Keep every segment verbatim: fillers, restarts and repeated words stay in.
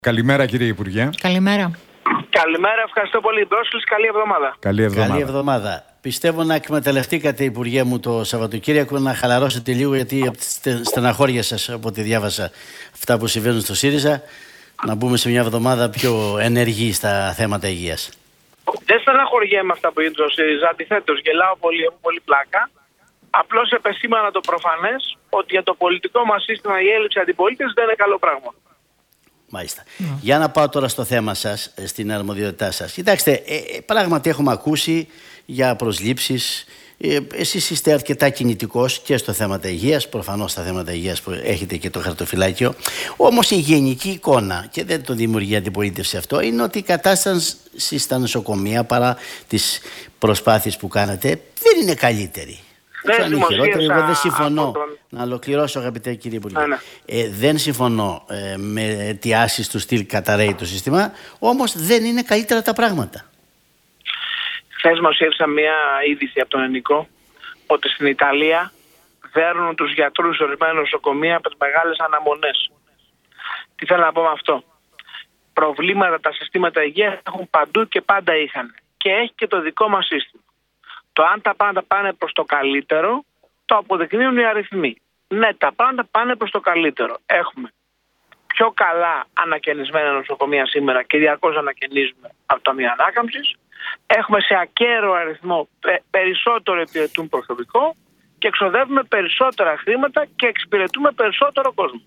Καλημέρα κύριε Υπουργέ. Καλημέρα. Καλημέρα, ευχαριστώ πολύ. Πρόσκληση, καλή εβδομάδα. Καλή εβδομάδα. Καλή εβδομάδα. Πιστεύω να εκμεταλλευτήκατε, Υπουργέ μου, το Σαββατοκύριακο να χαλαρώσετε λίγο, γιατί από τη στεναχώρια σας, από ό,τι διάβασα αυτά που συμβαίνουν στο ΣΥΡΙΖΑ, να μπούμε σε μια εβδομάδα πιο ενεργή στα θέματα υγείας. Δεν στεναχωριέμαι αυτά που γίνεται στο ΣΥΡΙΖΑ. Αντιθέτως, γελάω πολύ, έχω πολύ πλάκα. Απλώς επεσήμανα το προφανές ότι για το πολιτικό μας σύστημα η έλλειψη αντιπολίτευσης δεν είναι καλό πράγμα. Μάλιστα. Mm. Για να πάω τώρα στο θέμα σας, στην αρμοδιότητά σας. Κοιτάξτε, ε, πράγματι έχουμε ακούσει για προσλήψεις. Ε, εσείς είστε αρκετά κινητικός και στο θέματα υγείας, προφανώς στα θέματα υγείας που έχετε και το χαρτοφυλάκιο. Όμως η γενική εικόνα, και δεν το δημιουργεί αντιπολίτευση αυτό, είναι ότι η κατάσταση στα νοσοκομεία, παρά τις προσπάθειες που κάνατε, δεν είναι καλύτερη. Δεν είναι χειρότερη. Εγώ δεν συμφωνώ. Τον... Να ολοκληρώσω, αγαπητέ κύριε Υπουργέ. Ναι, ναι. Ε, δεν συμφωνώ ε, με αιτιάσεις του στυλ καταραίει το σύστημα, όμως δεν είναι καλύτερα τα πράγματα. Χθες δημοσίευσα μια είδηση από τον Ενικό ότι στην Ιταλία δέρνουν τους γιατρούς σε ορισμένα νοσοκομεία από τις μεγάλες αναμονές. Τι θέλω να πω με αυτό? Προβλήματα τα συστήματα υγείας έχουν παντού και πάντα είχαν. Και έχει και το δικό μας σύστημα. Το αν τα πάντα πάνε προς το καλύτερο, το αποδεικνύουν οι αριθμοί. Ναι, τα πάντα πάνε προς το καλύτερο. Έχουμε πιο καλά ανακαινισμένα νοσοκομεία σήμερα και διαρκώς ανακαινίζουμε από το Ταμείο Ανάκαμψης. Έχουμε σε ακέραιο αριθμό περισσότερο υπηρετούν προσωπικό και εξοδεύουμε περισσότερα χρήματα και εξυπηρετούμε περισσότερο κόσμο.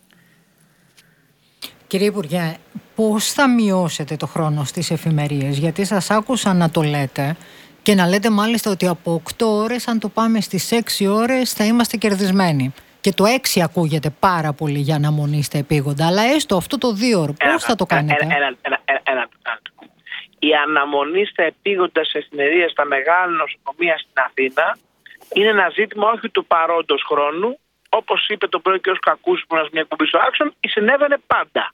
Κύριε Υπουργέ, πώς θα μειώσετε το χρόνο στις εφημερίες? Γιατί σας άκουσα να το λέτε και να λέτε μάλιστα ότι από οκτώ ώρες, αν το πάμε στις έξι ώρες, θα είμαστε κερδισμένοι. Και το έξι ακούγεται πάρα πολύ για αναμονή στα επίγοντα, αλλά έστω αυτό το δύο ώρο, πώς θα το κάνετε? Ένα, ένα, ένα, ένα, ένα, ένα. Η αναμονή στα επίγοντα σε εφημερίες στα μεγάλα νοσοκομεία στην Αθήνα είναι ένα ζήτημα όχι του παρόντος χρόνου. Όπως είπε το πρωί και ο Κακούς που είναι μια κουμπί στο άξον, συνέβαινε πάντα.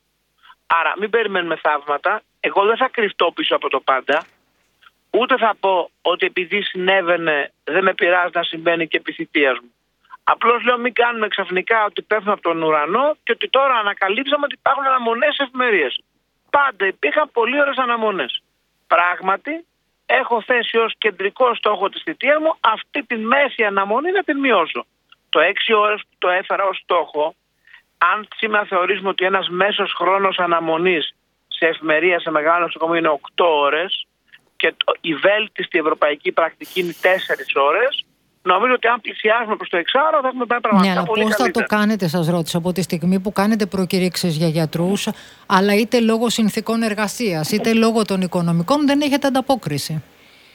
Άρα μην περιμένουμε θαύματα. Εγώ δεν θα κρυφτώ πίσω από το πάντα. Ούτε θα πω ότι επειδή συνέβαινε δεν με πειράζει να συμβαίνει και επί θητείας μου. Απλώς λέω μην κάνουμε ξαφνικά ότι πέφτουν από τον ουρανό και ότι τώρα ανακαλύψαμε ότι υπάρχουν αναμονές σε εφημερίες. Πάντα υπήρχαν πολύ ωραίες αναμονές. Πράγματι, έχω θέσει ως κεντρικό στόχο της θητείας μου αυτή τη μέση αναμονή να την μειώσω. Το έξι ώρες που το έφερα ως στόχο, αν σήμερα θεωρήσουμε ότι ένας μέσος χρόνος αναμονής σε εφημερία σε μεγάλο νοσοκομείο είναι οκτώ ώρες και η βέλτιστη ευρωπαϊκή πρακτική είναι τέσσερις ώρες, νομίζω ότι αν πλησιάσουμε προς το εξάωρο θα έχουμε πάει πραγματικά ναι, πολύ πώς καλύτερα. Θα το κάνετε, σας ρώτησα, από τη στιγμή που κάνετε προκηρύξεις για γιατρούς, αλλά είτε λόγω συνθηκών εργασίας, είτε λόγω των οικονομικών δεν έχετε ανταπόκριση?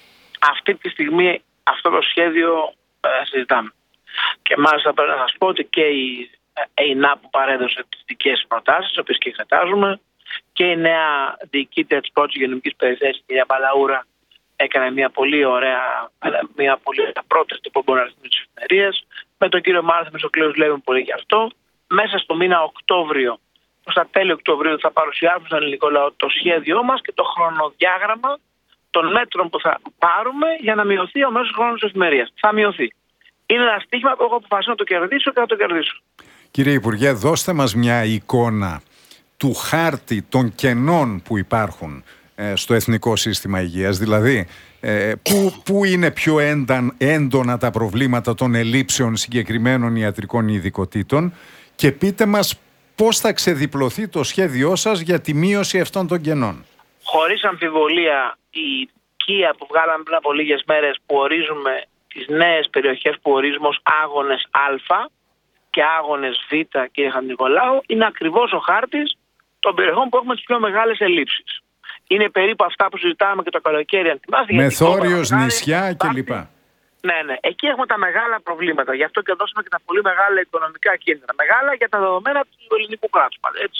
Αυτή τη στιγμή αυτό το σχέδιο ε, συζητάμε. Και μάλιστα πρέπει να σας πω ότι και η ΕΙΝΑ που παρέδωσε τις δικές προτάσεις, τις οποίες και εξετάζουμε, και η νέα διοικήτρια της πρώτης υγειονομικής περιφέρειας, η κυρία Μπαλαούρα, έκανε μια πολύ ωραία, μια πολύ ωραία πρόταση που μπορεί να ρυθμίσει τις εφημερίες. Με τον κύριο Μάρθη Μεσοκλέους λέμε πολύ γι' αυτό. Μέσα στο μήνα Οκτώβριο, προς τα τέλη Οκτωβρίου, θα παρουσιάσουμε στον ελληνικό λαό το σχέδιό μας και το χρονοδιάγραμμα των μέτρων που θα πάρουμε για να μειωθεί ο μέσος χρόνος της εφημερίας. Θα μειωθεί. Είναι ένα στοίχημα που έχω αποφασίσει να το κερδίσω και θα το κερδίσω. Κύριε Υπουργέ, δώστε μας μια εικόνα του χάρτη των κενών που υπάρχουν ε, στο Εθνικό Σύστημα Υγείας. Δηλαδή, ε, πού, πού είναι πιο ένταν, έντονα τα προβλήματα των ελλείψεων συγκεκριμένων ιατρικών ειδικοτήτων και πείτε μας πώς θα ξεδιπλωθεί το σχέδιό σας για τη μείωση αυτών των κενών. Χωρίς αμφιβολία, η ΚΙΑ που βγάλαμε πριν από λίγες μέρες που ορίζουμε τις νέες περιοχές που ορίζουμε ως άγονες Α και άγονες Β, κύριε Χατζηνικολάου, είναι ακριβώς ο χάρτης των περιοχών που έχουμε τις πιο μεγάλες ελλείψεις. Είναι περίπου αυτά που συζητάμε και το καλοκαίρι, αν θυμάστε. Μεθόριος, νησιά κλπ. Ναι, ναι. Εκεί έχουμε τα μεγάλα προβλήματα. Γι' αυτό και δώσαμε και τα πολύ μεγάλα οικονομικά κίνητρα. Μεγάλα για τα δεδομένα του ελληνικού κράτους. Έτσι.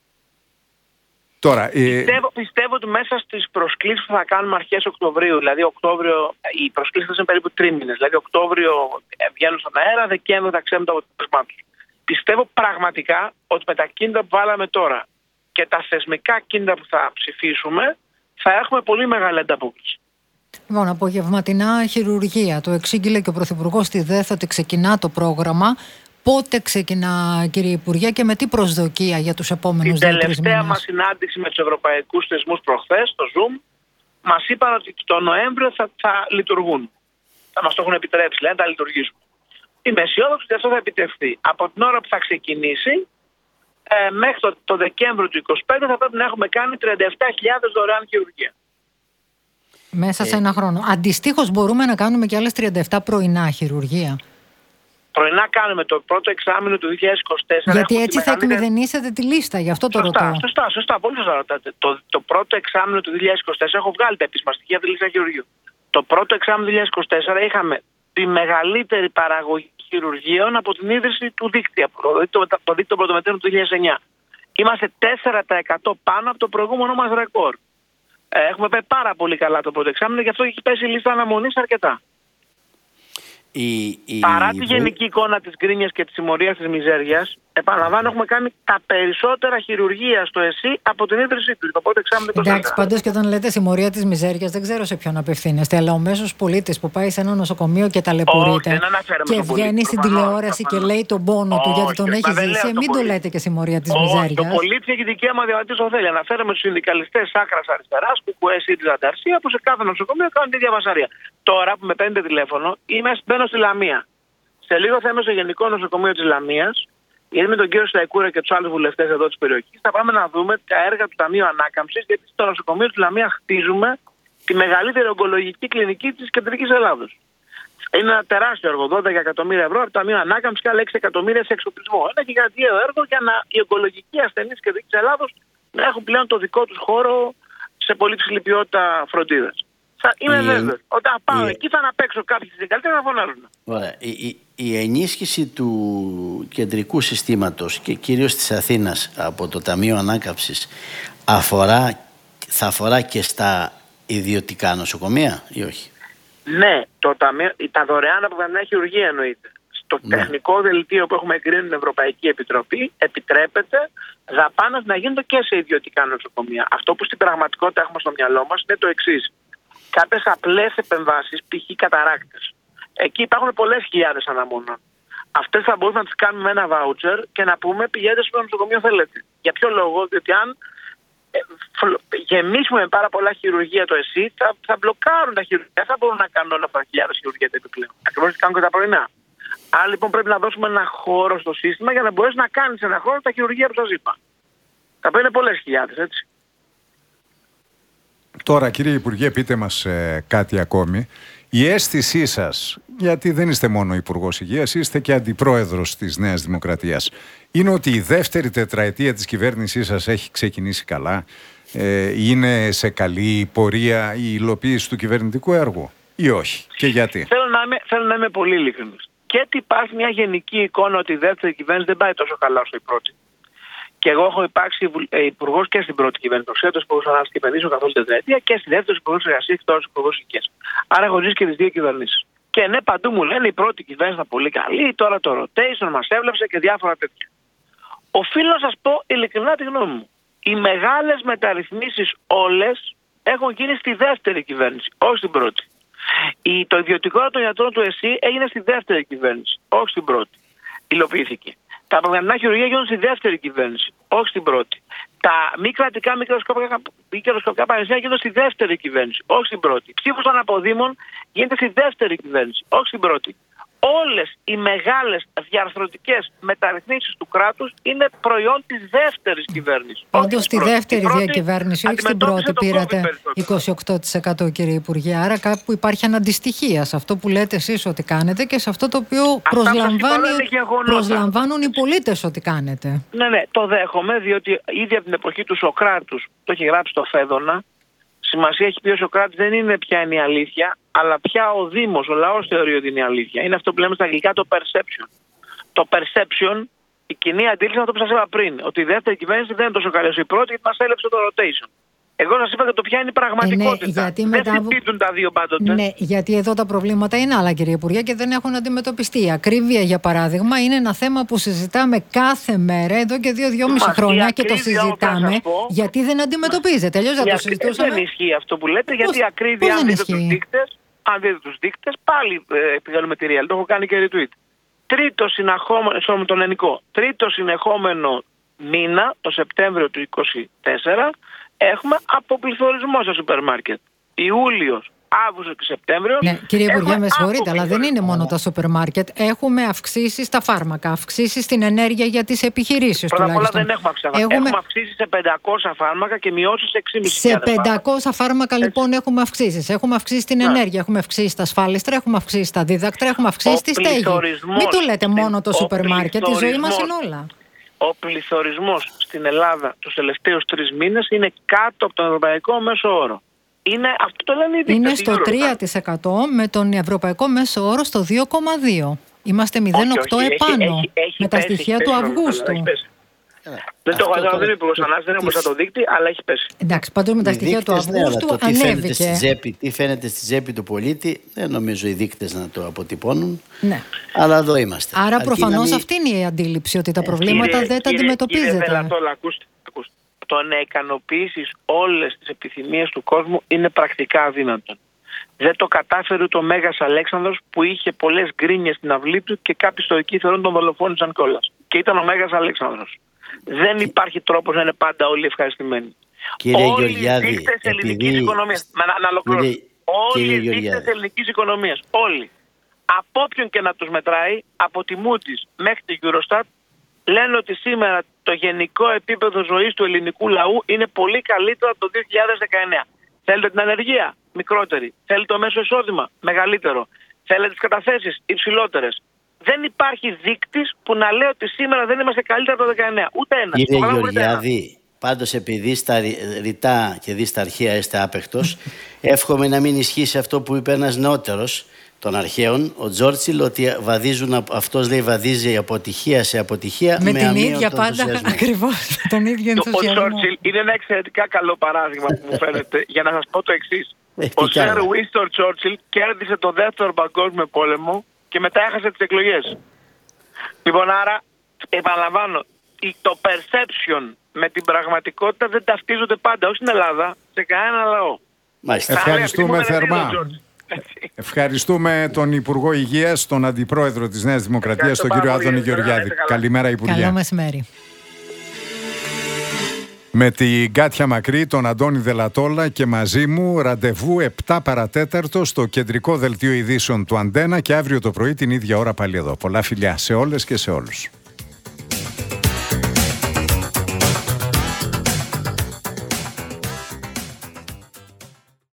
Τώρα, ε... πιστεύω, πιστεύω ότι μέσα στις προσκλήσεις που θα κάνουμε αρχές Οκτωβρίου, δηλαδή Οκτώβριο, οι προσκλήσεις θα είναι περίπου τρίμηνες. Δηλαδή Οκτώβριο βγαίνουν στον αέρα, Δεκέμβριο θα ξέρουμε το αποτέλεσμά τους. Πιστεύω πραγματικά ότι με τα κίνητρα που βάλαμε τώρα και τα θεσμικά κίνητρα που θα ψηφίσουμε, θα έχουμε πολύ μεγάλη ανταπόκριση. Λοιπόν, απογευματινά χειρουργία. Το εξήγηλε και ο Πρωθυπουργός στη ΔΕΘ ότι ξεκινά το πρόγραμμα. Πότε ξεκινά, κύριε Υπουργέ, και με τι προσδοκία για τους επόμενους δύο-τρεις μήνες? Την τελευταία μας συνάντηση με τους ευρωπαϊκούς θεσμούς προχθές, στο Zoom, μας είπαν ότι το Νοέμβριο θα, θα λειτουργούν. Θα μας το έχουν επιτρέψει, λένε, θα λειτουργήσουν. Είμαι αισιόδοξη ότι αυτό θα επιτευχθεί. Από την ώρα που θα ξεκινήσει, ε, μέχρι το, το Δεκέμβριο του είκοσι πέντε θα πρέπει να έχουμε κάνει τριάντα επτά χιλιάδες δωρεάν χειρουργία. Μέσα σε ένα χρόνο. Αντιστοίχως μπορούμε να κάνουμε και άλλες τριάντα επτά πρωινά χειρουργία. Πρωινά κάνουμε το πρώτο εξάμηνο του δύο χιλιάδες είκοσι τέσσερα. Γιατί έτσι θα εκμηδενήσετε τη λίστα, γι' αυτό το σωστά, ρωτώ. Σωστά, σωστά, πολύ σωστά ρωτάτε. Το, το πρώτο εξάμηνο του δύο χιλιάδες είκοσι τέσσερα έχω βγάλει τα επίσημα στοιχεία από τη λίστα χειρουργείου. Το πρώτο εξάμηνο του δύο χιλιάδες είκοσι τέσσερα είχαμε τη μεγαλύτερη παραγωγή χειρουργείων από την ίδρυση του δίκτυα, το δίκτυο, το δίκτυο πρωτομετρών του δύο χιλιάδες εννιά. Είμαστε τέσσερα τοις εκατό πάνω από το προηγούμενο μας ρεκόρ. Ε, έχουμε πάει πάρα πολύ καλά το πρώτο εξάμηνο, γι' αυτό έχει πέσει η λίστα αναμονής αρκετά. Η, η... Παρά τη γενική εικόνα της γκρίνιας και της συμμορίας της μιζέριας, επαναλαμβάνω, έχουμε κάνει τα περισσότερα χειρουργία στο ΕΣΥ από την ίδρυσή του. Το πρώτο εξάμηνο είκοσι τέσσερα. Εντάξει, πάντως και όταν λέτε συμμορία της μιζέριας, δεν ξέρω σε ποιον απευθύνεστε. Αλλά ο μέσος πολίτης που πάει σε ένα νοσοκομείο και ταλαιπωρείται και βγαίνει στην τηλεόραση και λέει τον πόνο του γιατί τον έχει ζήσει, μην το λέτε και συμμορία της μιζέριας. Ο πολίτης έχει δικαίωμα διαβατής οφέλεια. Αναφέρομαι στους συνδικαλιστές άκρας αριστεράς, που κουέσαι τη Ανταρσία, που σε κάθε νοσοκομείο κάνουν τη διαβασαρία. Τώρα που με παίρνετε τηλέφωνο, είμαι, μπαίνω στη Λαμία. Σε λίγο θα είμαι στο Γενικό Νοσοκομείο της Λαμίας, γιατί με τον κύριο Σταϊκούρα και τους άλλους βουλευτές εδώ της περιοχής θα πάμε να δούμε τα έργα του Ταμείου Ανάκαμψης, γιατί στο νοσοκομείο της Λαμίας χτίζουμε τη μεγαλύτερη ογκολογική κλινική της Κεντρικής Ελλάδος. Είναι ένα τεράστιο έργο, δώδεκα εκατομμύρια ευρώ από το Ταμείο Ανάκαμψης και άλλα έξι εκατομμύρια σε εξοπλισμό. Ένα γιγαντιαίο έργο για να οι ογκολογικοί ασθενείς της Κεντρικής Ελλάδος να έχουν πλέον το δικό τους χώρο σε πολύ ψηλή ποιότητα φροντίδας. Είμαι βέβαιος. Όταν πάω η... εκεί θα να παίξω κάποιοι συνδικαλιστές να φωνάζουν. Ωραία. Η, η, η ενίσχυση του κεντρικού συστήματος και κυρίως της Αθήνας από το Ταμείο Ανάκαμψης αφορά, θα αφορά και στα ιδιωτικά νοσοκομεία ή όχι? Ναι, το ταμείο, τα δωρεάν απογευματινά χειρουργία εννοείται. Στο ναι. τεχνικό δελτίο που έχουμε εγκρίνει την Ευρωπαϊκή Επιτροπή επιτρέπεται δαπάνες να γίνονται και σε ιδιωτικά νοσοκομεία. Αυτό που στην πραγματικότητα έχουμε στο μυαλό μας είναι το εξής. Κάποιες απλές επεμβάσεις, π.χ. καταράκτες. Εκεί υπάρχουν πολλές χιλιάδες αναμονών. Αυτές θα μπορούμε να τις κάνουμε με ένα βάουτσερ και να πούμε πηγαίνετε στο νοσοκομείο θέλετε. Για ποιο λόγο? Διότι αν ε, γεμίσουμε με πάρα πολλά χειρουργία το ΕΣΥ, θα, θα μπλοκάρουν τα χειρουργία. Δεν θα μπορούν να κάνουν όλα αυτά τα χιλιάδες χειρουργία επιπλέον. Ακριβώς τι κάνουν και τα πρωινά. Άρα λοιπόν πρέπει να δώσουμε ένα χώρο στο σύστημα για να μπορέσει να κάνει σε ένα χώρο τα χειρουργία που σας είπα. Θα είναι πολλές χιλιάδες, έτσι. Τώρα, κύριε Υπουργέ, πείτε μας ε, κάτι ακόμη. Η αίσθησή σας, γιατί δεν είστε μόνο Υπουργός Υγείας, είστε και Αντιπρόεδρος της Νέας Δημοκρατίας, είναι ότι η δεύτερη τετραετία της κυβέρνησής σας έχει ξεκινήσει καλά, ε, είναι σε καλή πορεία η υλοποίηση του κυβερνητικού έργου ή όχι, και γιατί? Θέλω να είμαι, θέλω να είμαι πολύ ειλικρινής. Και ότι υπάρχει μια γενική εικόνα ότι η δεύτερη κυβέρνηση δεν πάει τόσο καλά όσο η πρώτη. Και εγώ έχω υπάρξει υπουργός και στην πρώτη κυβέρνηση. Προσθέτω υπουργός Ανάπτυξης και Επενδύσεων καθ' όλη την τετραετία και στη δεύτερη υπουργός Εργασίας και τώρα υπουργός Υγείας. Άρα έχω ζήσει και τις δύο κυβερνήσεις. Και ναι, παντού μου λένε η πρώτη κυβέρνηση ήταν πολύ καλή, τώρα το rotation μας έβλεψε και διάφορα τέτοια. Οφείλω να σας πω ειλικρινά τη γνώμη μου. Οι μεγάλες μεταρρυθμίσεις όλες έχουν γίνει στη δεύτερη κυβέρνηση, όχι στην πρώτη. Η, το ιδιωτικό των γιατρών του ΕΣΥ έγινε στη δεύτερη κυβέρνηση, όχι στην πρώτη. Υλοποιήθηκε. Τα απογευματινά χειρουργία γίνονται στη δεύτερη κυβέρνηση, όχι στην πρώτη. Τα μη κρατικά μικροσκοπικά πανεπιστήμια γίνονται στη δεύτερη κυβέρνηση, όχι στην πρώτη. Ψήφος των αποδήμων γίνεται στη δεύτερη κυβέρνηση, όχι στην πρώτη. Όλες οι μεγάλες διαρθρωτικές μεταρρυθμίσεις του κράτους είναι προϊόν της δεύτερης κυβέρνησης. Όντως στη δεύτερη διακυβέρνηση, όχι στην πρώτη, πήρατε είκοσι οκτώ τοις εκατό, κύριε Υπουργέ. Άρα κάπου υπάρχει αναντιστοιχία σε αυτό που λέτε εσείς ότι κάνετε και σε αυτό το οποίο προσλαμβάνει, προσλαμβάνουν οι πολίτες ότι κάνετε. Ναι, ναι, το δέχομαι, διότι ήδη από την εποχή του Σωκράτους, το έχει γράψει το Φέδωνα, σημασία έχει πει ο Σωκράτης δεν είναι ποια είναι η αλήθεια, αλλά πια ο Δήμος, ο λαός θεωρεί ότι είναι η αλήθεια. Είναι αυτό που λέμε στα αγγλικά το perception. Το perception, η κοινή αντίληψη είναι αυτό που σας είπα πριν, ότι η δεύτερη κυβέρνηση δεν είναι τόσο καλή όσο η πρώτη γιατί μας έλεψε το rotation. Εγώ σας είπα και το ποια είναι η πραγματικότητα. Ε, ναι, δεν συμπίπτουν τα δύο πάντοτε. Ναι, γιατί εδώ τα προβλήματα είναι άλλα, κύριε Υπουργέ, και δεν έχουν αντιμετωπιστεί. Η ακρίβεια, για παράδειγμα, είναι ένα θέμα που συζητάμε κάθε μέρα εδώ και δύο-δυόμιση χρόνια και το συζητάμε πω, γιατί δεν αντιμετωπίζεται. Αλλιώς δεν το συζητούσαμε. Δεν ισχύει αυτό που λέτε, γιατί η ακρίβεια, αν δείτε τους δείκτες, αν δείτε τους δείκτες, πάλι ε, πηγαίνουμε τη real. Το έχω κάνει και retweet. τρίτο συνεχόμενο, στο τον ελληνικό, τρίτο συνεχόμενο μήνα, το Σεπτέμβριο του είκοσι τέσσερα, έχουμε αποπληθωρισμό στα σούπερ μάρκετ. Ιούλιος, Αύγουστο και Σεπτέμβριο. Ναι, κύριε Υπουργέ, με συγχωρείτε, αλλά δεν είναι μόνο τα σούπερ μάρκετ. Έχουμε αυξήσεις στα φάρμακα, αυξήσεις στην ενέργεια για τις επιχειρήσεις. Πρώτα απ' όλα δεν έχουμε αυξήσει. Έχουμε... έχουμε αυξήσει σε πεντακόσια φάρμακα και μειώσεις σε έξι χιλιάδες φάρμακα. Σε πεντακόσια φάρμακα λοιπόν έχουμε αυξήσεις. Έχουμε αυξήσει την ενέργεια, έχουμε αυξήσει τα ασφάλιστρα, έχουμε αυξήσει τα δίδακτρα, έχουμε αυξήσει τη στέγη. Μην του λέτε μόνο το σούπερ μάρκετ, η ζωή μας είναι όλα. Ο πληθωρισμός στην Ελλάδα τους τελευταίους τρεις μήνες είναι κάτω από τον ευρωπαϊκό μέσο όρο. Είναι, αυτό το λένε οι δείκτες. Είναι στο τρία τοις εκατό με τον ευρωπαϊκό μέσο όρο στο δύο κόμμα δύο τοις εκατό. Είμαστε μηδέν κόμμα οκτώ επάνω έχει, έχει, με τα πέσει, στοιχεία πέσει, του πέσει, Αυγούστου. Έχει πέσει. Δεν το έχω δει υπουργός ανάλυσης, δεν έχω μπροστά το δείκτη, αλλά έχει πέσει. Εντάξει, πάντως με τα στοιχεία του Αυγούστου ναι, ανέβηκε. Τι φαίνεται, στη τσέπη, τι φαίνεται στη τσέπη του πολίτη, δεν νομίζω οι δείκτες να το αποτυπώνουν. Ναι. Αλλά εδώ είμαστε. Άρα προφανώς μην... αυτή είναι η αντίληψη, ότι τα προβλήματα κύριε, δεν τα κύριε, αντιμετωπίζετε. Κύριε Δελατόλα, ακούστε, ακούστε. Το να ικανοποιήσεις όλες τις επιθυμίες του κόσμου είναι πρακτικά αδύνατο. Δεν το κατάφερε ούτε ο Μέγας Αλέξανδρος που είχε πολλές γκρίνιες στην αυλή του και κάποιοι στοικοί θεωρούν τον δολοφόνησαν κιόλας. Και ήταν ο Μέγας Αλέξανδρος. Δεν υπάρχει τρόπος να είναι πάντα όλοι ευχαριστημένοι. Κύριε όλοι Γεωργιάδη, οι δείκτες ελληνικής οικονομίας. Να, να ολοκληρώσω. Όλοι οι δείκτες ελληνικής οικονομίας. Όλοι. Από όποιον και να τους μετράει, από τη Moody's μέχρι τη Eurostat, λένε ότι σήμερα το γενικό επίπεδο ζωής του ελληνικού λαού είναι πολύ καλύτερο από το δύο χιλιάδες δεκαεννέα. Θέλετε την ανεργία, μικρότερη. Θέλετε το μέσο εισόδημα, μεγαλύτερο. Θέλετε τις καταθέσεις, υψηλότερες. Δεν υπάρχει δείκτης που να λέει ότι σήμερα δεν είμαστε καλύτερα από το δεκαεννέα. Ούτε ένα. Κύριε Γεωργιάδη, πάντως επειδή στα ρητά και δει στα αρχαία είστε άπεχτος, εύχομαι να μην ισχύσει αυτό που είπε ένας νεότερος των αρχαίων, ο Τζόρτσιλ, ότι βαδίζουν, αυτός λέει βαδίζει αποτυχία σε αποτυχία με, με την ίδια πάντα ακριβώς τον ίδιο ενθουσιασμό. Ο Τζόρτσιλ είναι ένα εξαιρετικά καλό παράδειγμα που μου φαίνεται για να σας πω το εξής. Ο Σερ Βίνστον Τσόρτσιλ κέρδισε το δεύτερο παγκόσμιο πόλεμο και μετά έχασε τις εκλογές. Λοιπόν, άρα επαναλαμβάνω, το perception με την πραγματικότητα δεν ταυτίζονται πάντα, όχι στην Ελλάδα, σε κανένα λαό. Μάλιστα. Ευχαριστούμε θερμά. Ευχαριστούμε τον Υπουργό Υγείας, τον Αντιπρόεδρο της Νέας Δημοκρατίας, τον κύριο Άδωνη Γεωργιάδη. Καλημέρα, Υπουργέ. Καλό μεσημέρι. Με την Κάτια Μακρύ, τον Αντώνη Δελατόλα και μαζί μου ραντεβού επτά παρατέταρτο στο κεντρικό δελτίο ειδήσεων του Αντένα και αύριο το πρωί την ίδια ώρα πάλι εδώ. Πολλά φιλιά σε όλες και σε όλους.